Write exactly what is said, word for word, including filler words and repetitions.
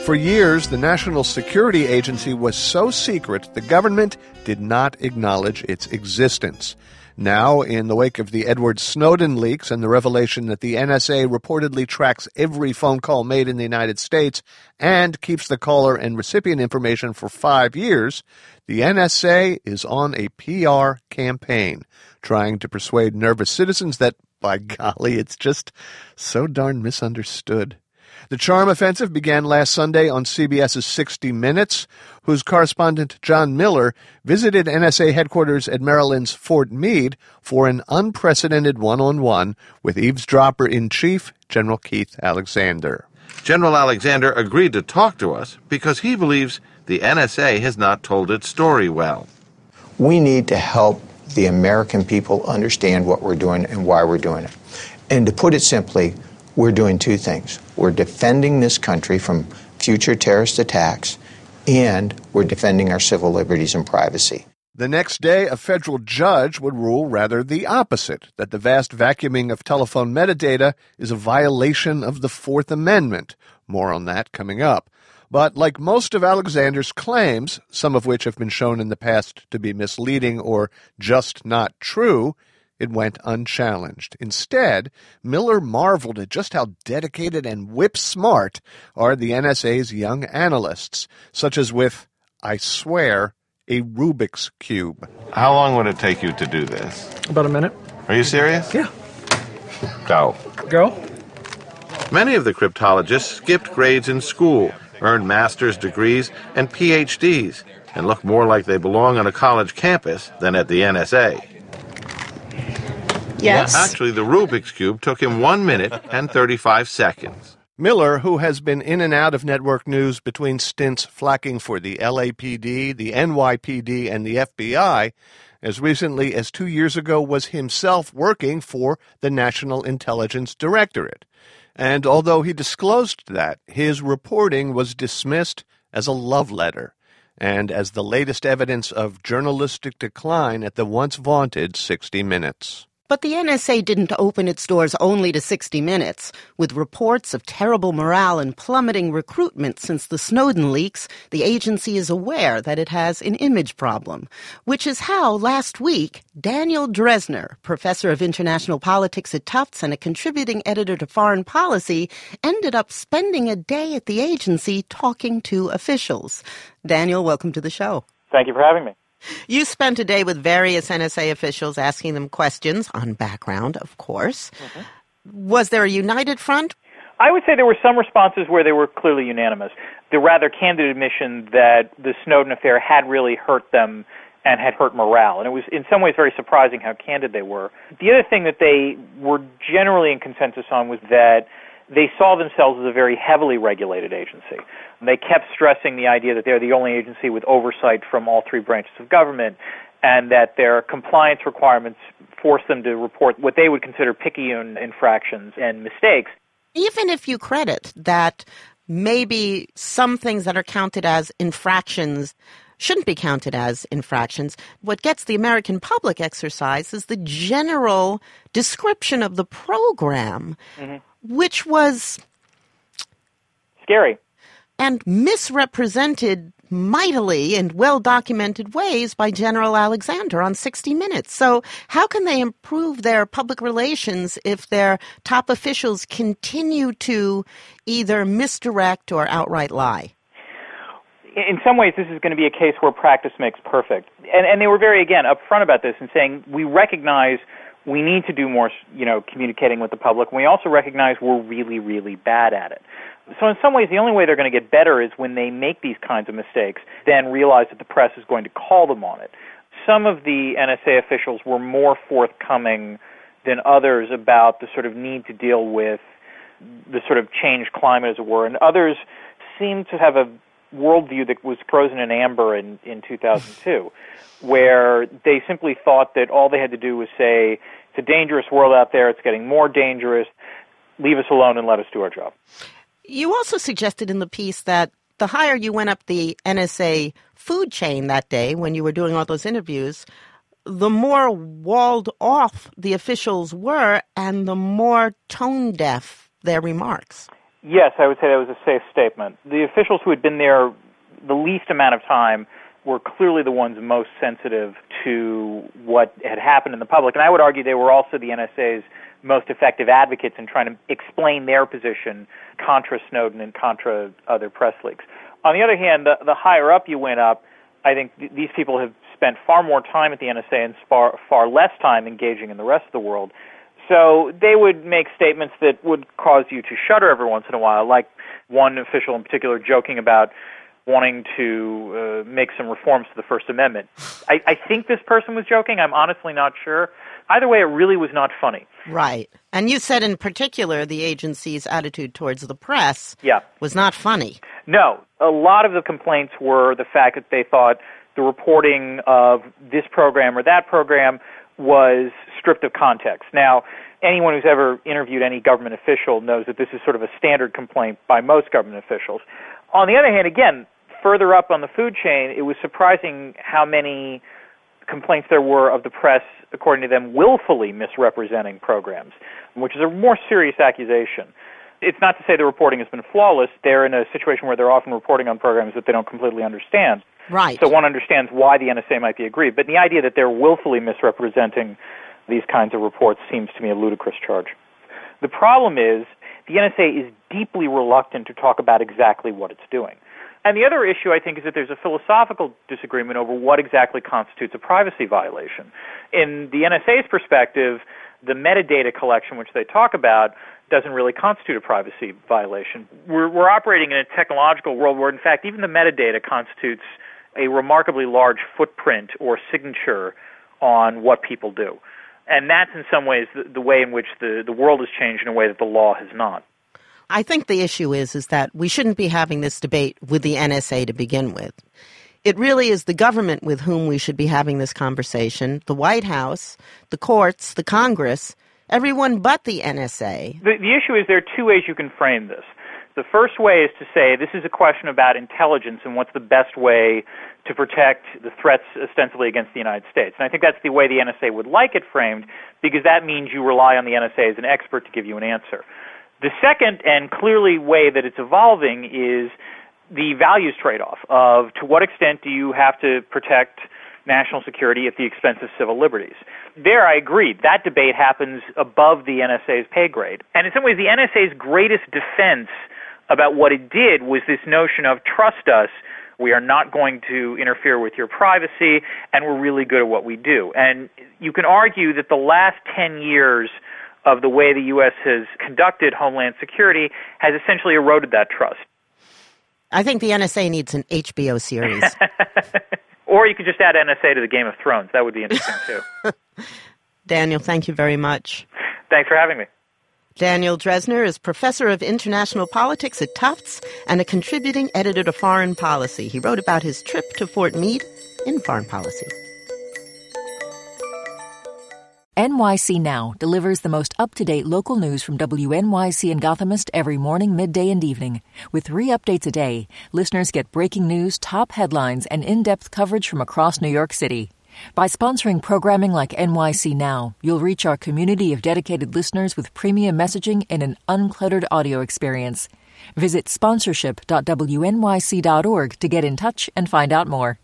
For years, the National Security Agency was so secret the government did not acknowledge its existence. Now, in the wake of the Edward Snowden leaks and the revelation that the N S A reportedly tracks every phone call made in the United States and keeps the caller and recipient information for five years, the N S A is on a P R campaign, trying to persuade nervous citizens that, by golly, it's just so darn misunderstood. The charm offensive began last Sunday on CBS's sixty minutes, whose correspondent John Miller visited N S A headquarters at Maryland's Fort Meade for an unprecedented one-on-one with eavesdropper-in-chief General Keith Alexander. General Alexander agreed to talk to us because he believes the N S A has not told its story well. We need to help the American people understand what we're doing and why we're doing it. And to put it simply, we're doing two things. We're defending this country from future terrorist attacks, and we're defending our civil liberties and privacy. The next day, a federal judge would rule rather the opposite, that the vast vacuuming of telephone metadata is a violation of the Fourth Amendment. More on that coming up. But like most of Alexander's claims, some of which have been shown in the past to be misleading or just not true, it went unchallenged. Instead, Miller marveled at just how dedicated and whip-smart are the N S A's young analysts, such as with, I swear, a Rubik's Cube. How long would it take you to do this? About a minute. Are you serious? Yeah. Go. Go? Many of the cryptologists skipped grades in school, earned master's degrees and P H Ds, and look more like they belong on a college campus than at the N S A. Yes. Actually, the Rubik's Cube took him one minute and thirty-five seconds. Miller, who has been in and out of network news between stints flacking for the L A P D, the N Y P D, and the F B I, as recently as two years ago was himself working for the National Intelligence Directorate. And although he disclosed that, his reporting was dismissed as a love letter and as the latest evidence of journalistic decline at the once vaunted sixty minutes. But the N S A didn't open its doors only to sixty minutes. With reports of terrible morale and plummeting recruitment since the Snowden leaks, the agency is aware that it has an image problem, which is how last week Daniel Drezner, professor of international politics at Tufts and a contributing editor to Foreign Policy, ended up spending a day at the agency talking to officials. Daniel, welcome to the show. Thank you for having me. You spent a day with various N S A officials asking them questions on background, of course. Mm-hmm. Was there a united front? I would say there were some responses where they were clearly unanimous. The rather candid admission that the Snowden affair had really hurt them and had hurt morale. And it was in some ways very surprising how candid they were. The other thing that they were generally in consensus on was that they saw themselves as a very heavily regulated agency. They kept stressing the idea that they're the only agency with oversight from all three branches of government, and that their compliance requirements force them to report what they would consider picayune infractions and mistakes. Even if you credit that maybe some things that are counted as infractions shouldn't be counted as infractions, what gets the American public exercise is the general description of the program, mm-hmm. which was scary and misrepresented mightily in well-documented ways by General Alexander on sixty minutes. So how can they improve their public relations if their top officials continue to either misdirect or outright lie? In some ways, this is going to be a case where practice makes perfect. And, and they were very, again, upfront about this and saying, we recognize we need to do more, you know, communicating with the public, and we also recognize we're really, really bad at it. So in some ways, the only way they're going to get better is when they make these kinds of mistakes, then realize that the press is going to call them on it. Some of the N S A officials were more forthcoming than others about the sort of need to deal with the sort of changed climate, as it were, and others seemed to have a worldview that was frozen in amber in, in two thousand two, where they simply thought that all they had to do was say, it's a dangerous world out there, it's getting more dangerous, leave us alone and let us do our job. You also suggested in the piece that the higher you went up the N S A food chain that day when you were doing all those interviews, the more walled off the officials were and the more tone deaf their remarks. Yes, I would say that was a safe statement. The officials who had been there the least amount of time were clearly the ones most sensitive to what had happened in the public. And I would argue they were also the N S A's most effective advocates in trying to explain their position contra Snowden and contra other press leaks. On the other hand, the, the higher up you went up, I think th- these people have spent far more time at the N S A and far, far less time engaging in the rest of the world. So they would make statements that would cause you to shudder every once in a while, like one official in particular joking about wanting to uh, make some reforms to the First Amendment. I, I think this person was joking. I'm honestly not sure. Either way, it really was not funny. Right. And you said in particular the agency's attitude towards the press yeah. was not funny. No. A lot of the complaints were the fact that they thought the reporting of this program or that program was stripped of context. Now, anyone who's ever interviewed any government official knows that this is sort of a standard complaint by most government officials. On the other hand, again, further up on the food chain, it was surprising how many complaints there were of the press, according to them, willfully misrepresenting programs, which is a more serious accusation. It's not to say the reporting has been flawless. They're in a situation where they're often reporting on programs that they don't completely understand. Right. So one understands why the N S A might be aggrieved. But the idea that they're willfully misrepresenting these kinds of reports seems to me a ludicrous charge. The problem is the N S A is deeply reluctant to talk about exactly what it's doing. And the other issue, I think, is that there's a philosophical disagreement over what exactly constitutes a privacy violation. In the N S A's perspective, the metadata collection, which they talk about, doesn't really constitute a privacy violation. We're, we're operating in a technological world where, in fact, even the metadata constitutes a remarkably large footprint or signature on what people do. And that's, in some ways, the, the way in which the, the world has changed in a way that the law has not. I think the issue is, is that we shouldn't be having this debate with the N S A to begin with. It really is the government with whom we should be having this conversation, the White House, the courts, the Congress, everyone but the N S A. The, the issue is there are two ways you can frame this. The first way is to say this is a question about intelligence and what's the best way to protect the threats ostensibly against the United States. And I think that's the way the N S A would like it framed, because that means you rely on the N S A as an expert to give you an answer. The second and clearly way that it's evolving is the values trade-off of to what extent do you have to protect national security at the expense of civil liberties. There, I agree. That debate happens above the N S A's pay grade. And in some ways, the N S A's greatest defense about what it did was this notion of trust us, we are not going to interfere with your privacy, and we're really good at what we do. And you can argue that the last ten years of the way the U S has conducted Homeland Security has essentially eroded that trust. I think the N S A needs an H B O series. Or you could just add N S A to the Game of Thrones. That would be interesting, too. Daniel, thank you very much. Thanks for having me. Daniel Drezner is professor of international politics at Tufts and a contributing editor to Foreign Policy. He wrote about his trip to Fort Meade in Foreign Policy. N Y C Now delivers the most up-to-date local news from W N Y C and Gothamist every morning, midday, and evening. With three updates a day, listeners get breaking news, top headlines, and in-depth coverage from across New York City. By sponsoring programming like N Y C Now, you'll reach our community of dedicated listeners with premium messaging and an uncluttered audio experience. Visit sponsorship dot W N Y C dot org to get in touch and find out more.